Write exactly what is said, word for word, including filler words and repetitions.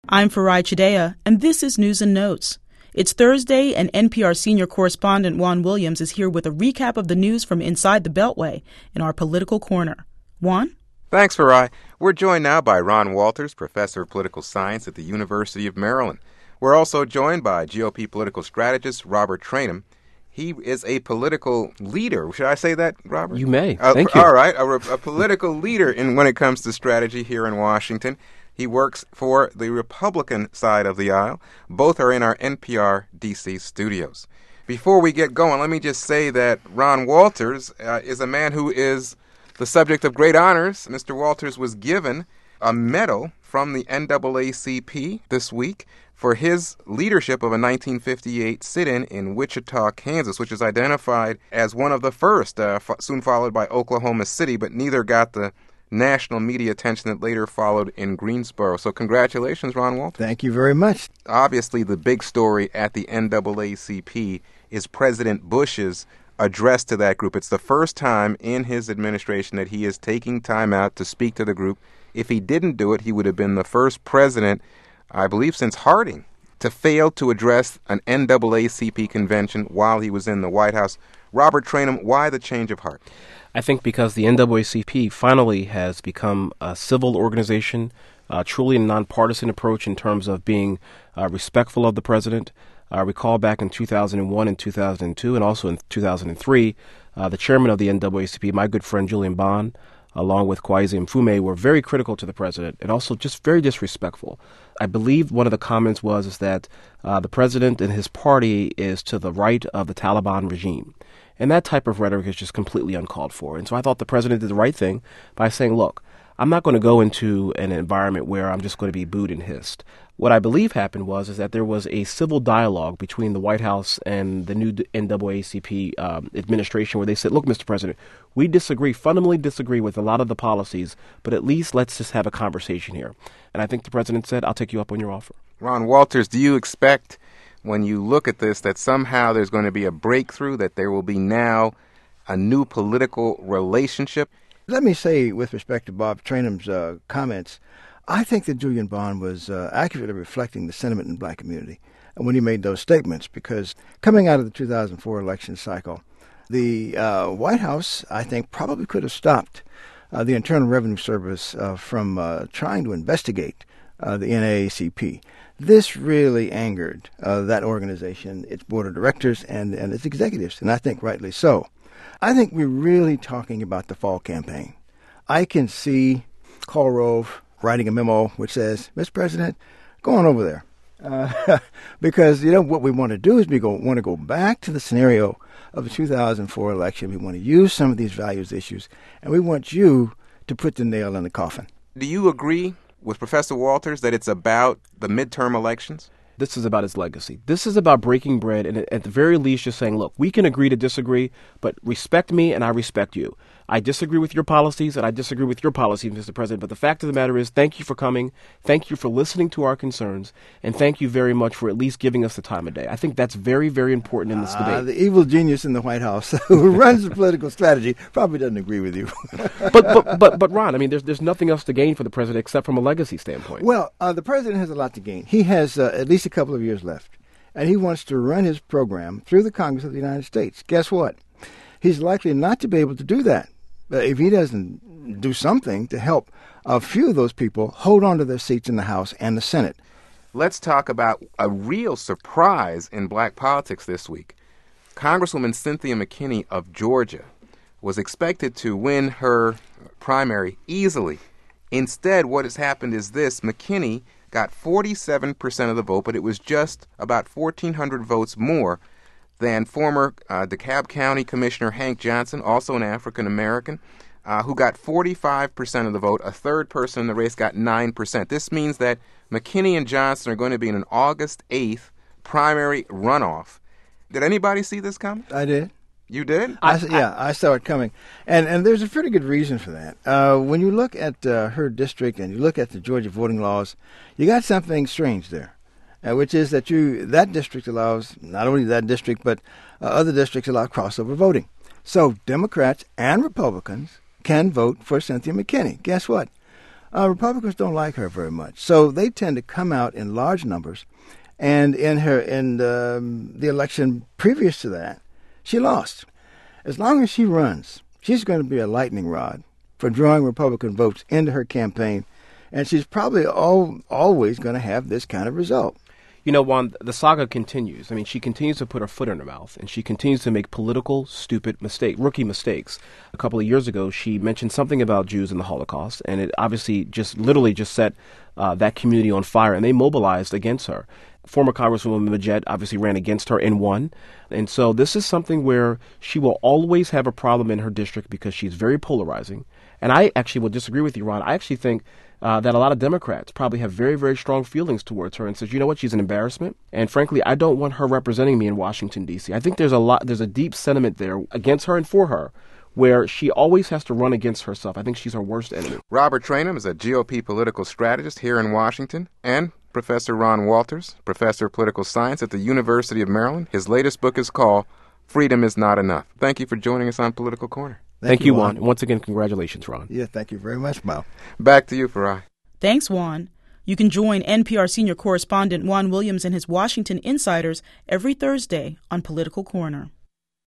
I'm Farai Chideya, and this is News and Notes. It's Thursday, and N P R senior correspondent Juan Williams is here with a recap of the news from inside the Beltway in our political corner. Juan? Thanks, Farai. We're joined now by Ron Walters, professor of political science at the University of Maryland. We're also joined by G O P political strategist Robert Traynham. He is a political leader. Should I say that, Robert? You may. Uh, Thank you. All right. A, a political leader in when it comes to strategy here in Washington. He works for the Republican side of the aisle. Both are in our N P R D C studios. Before we get going, let me just say that Ron Walters uh, is a man who is the subject of great honors. Mister Walters was given a medal from the N double A C P this week for his leadership of a nineteen fifty-eight sit-in in Wichita, Kansas, which is identified as one of the first, uh, f- soon followed by Oklahoma City, but neither got the national media attention that later followed in Greensboro. So congratulations, Ron Walters. Thank you very much. Obviously, the big story at the N double A C P is President Bush's address to that group. It's the first time in his administration that he is taking time out to speak to the group. If he didn't do it, he would have been the first president, I believe, since Harding, to fail to address an N double A C P convention while he was in the White House. Robert Traynham, why the change of heart? I think because the N double A C P finally has become a civil organization, uh, truly a nonpartisan approach in terms of being uh, respectful of the president. I uh, recall back in two thousand one and two thousand two and also in two thousand three, uh, the chairman of the N double A C P, my good friend Julian Bond, along with Kweisi Mfume, were very critical to the president and also just very disrespectful. I believe one of the comments was is that uh, the president and his party is to the right of the Taliban regime. And that type of rhetoric is just completely uncalled for. And so I thought the president did the right thing by saying, look, I'm not going to go into an environment where I'm just going to be booed and hissed. What I believe happened was is that there was a civil dialogue between the White House and the new N double A C P um, administration where they said, look, Mister President, we disagree, fundamentally disagree with a lot of the policies, but at least let's just have a conversation here. And I think the president said, I'll take you up on your offer. Ron Walters, do you expect, when you look at this, that somehow there's going to be a breakthrough, that there will be now a new political relationship? Let me say, with respect to Bob Traynham's uh, comments, I think that Julian Bond was uh, accurately reflecting the sentiment in the black community when he made those statements, because coming out of the two thousand four election cycle, the uh, White House, I think, probably could have stopped uh, the Internal Revenue Service uh, from uh, trying to investigate uh, the N double A C P. This really angered uh, that organization, its board of directors, and, and its executives, and I think rightly so. I think we're really talking about the fall campaign. I can see Karl Rove writing a memo which says, Mister President, go on over there. Uh, because, you know, what we want to do is we go, want to go back to the scenario of the two thousand four election. We want to use some of these values issues, and we want you to put the nail in the coffin. Do you agree with Professor Walters that it's about the midterm elections? This is about his legacy. This is about breaking bread and at the very least just saying, look, we can agree to disagree, but respect me and I respect you. I disagree with your policies and I disagree with your policies, Mister President, but the fact of the matter is, thank you for coming, thank you for listening to our concerns, and thank you very much for at least giving us the time of day. I think that's very, very important in this uh, debate. The evil genius in the White House who runs the political strategy probably doesn't agree with you. but, but, but, but, Ron, I mean, there's, there's nothing else to gain for the president except from a legacy standpoint. Well, uh, the president has a lot to gain. He has uh, at least a couple of years left, and he wants to run his program through the Congress of the United States. Guess what? He's likely not to be able to do that uh, if he doesn't do something to help a few of those people hold on to their seats in the House and the Senate. Let's talk about a real surprise in black politics this week. Congresswoman Cynthia McKinney of Georgia was expected to win her primary easily. Instead, what has happened is this: McKinney got forty-seven percent of the vote, but it was just about fourteen hundred votes more than former uh, DeKalb County Commissioner Hank Johnson, also an African-American, uh, who got forty-five percent of the vote. A third person in the race got nine percent. This means that McKinney and Johnson are going to be in an August eighth primary runoff. Did anybody see this coming? I did. You did? I, I, yeah, I saw it coming. And and there's a pretty good reason for that. Uh, when you look at uh, her district and you look at the Georgia voting laws, you got something strange there, uh, which is that you that district allows, not only that district, but uh, other districts allow crossover voting. So Democrats and Republicans can vote for Cynthia McKinney. Guess what? uh, Republicans don't like her very much. So they tend to come out in large numbers. And in her in um, the election previous to that, she lost. As long as she runs, she's going to be a lightning rod for drawing Republican votes into her campaign, and she's probably all, always going to have this kind of result. You know, Juan, the saga continues. I mean, she continues to put her foot in her mouth, and she continues to make political, stupid mistake, rookie mistakes. A couple of years ago, she mentioned something about Jews in the Holocaust, and it obviously just literally just set uh, that community on fire, and they mobilized against her. Former Congresswoman Majette obviously ran against her and won. And so this is something where she will always have a problem in her district because she's very polarizing. And I actually will disagree with you, Ron. I actually think uh, that a lot of Democrats probably have very, very strong feelings towards her and says, you know what, she's an embarrassment. And frankly, I don't want her representing me in Washington, D C. I think there's a lot, there's a deep sentiment there against her and for her, where she always has to run against herself. I think she's her worst enemy. Robert Traynham is a G O P political strategist here in Washington, and Professor Ron Walters, professor of political science at the University of Maryland. His latest book is called Freedom is Not Enough. Thank you for joining us on Political Corner. Thank, thank you, Juan. Juan. Once again, congratulations, Ron. Yeah, thank you very much, Mal. Back to you, Farai. Thanks, Juan. You can join N P R senior correspondent Juan Williams and his Washington Insiders every Thursday on Political Corner.